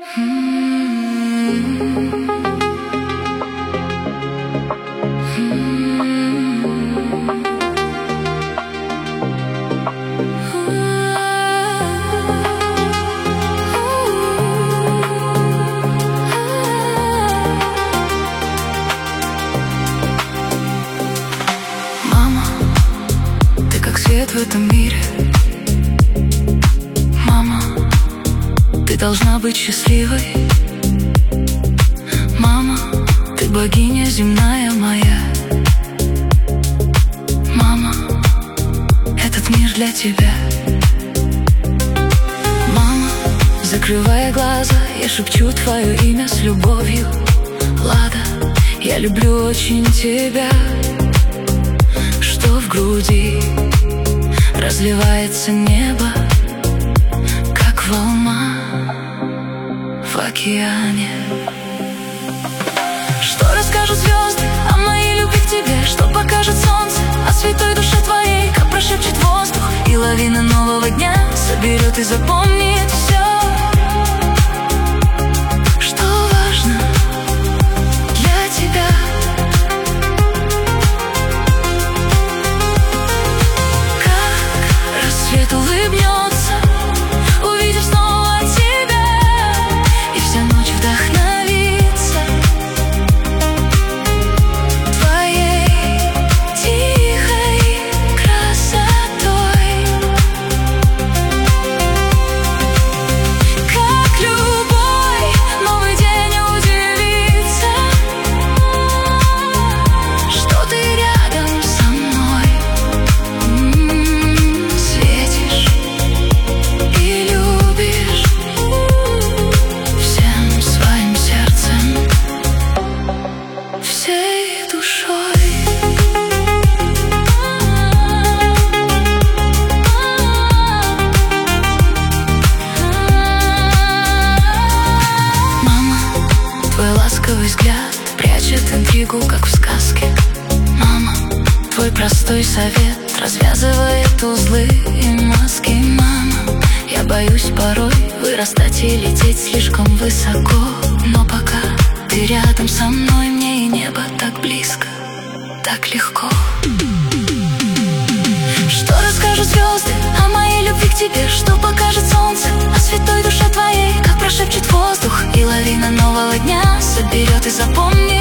Мама, ты как свет в этом мире. Мама, ты должна быть счастливой. Мама, ты богиня земная моя. Мама, этот мир для тебя. Мама, закрывая глаза, я шепчу твое имя с любовью. Лада, я люблю очень тебя. Что в груди разливается небо, как волна в океане. Что расскажут звезды о моей любви к тебе? Что покажет солнце о святой душе твоей? Как прошепчет воздух, и лавина нового дня соберет и запомнит все, что важно для тебя. Как рассвет улыбнется, увидев снова тебя, и вся ночь вдохновится твоей тихой красотой. Как любой новый день удивится, что ты рядом со мной светишь и любишь всем своим сердцем, всей душой. Мама, твой ласковый взгляд прячет интригу, как в сказке. Мама, твой простой совет развязывает узлы и маски. Мама, я боюсь порой вырастать и лететь слишком высоко, но пока ты рядом со мной, мне и небо так близко, так легко. Что расскажут звезды о моей любви к тебе? Что покажет солнце о святой душе твоей? Как прошепчет воздух, и лавина нового дня соберет и запомнит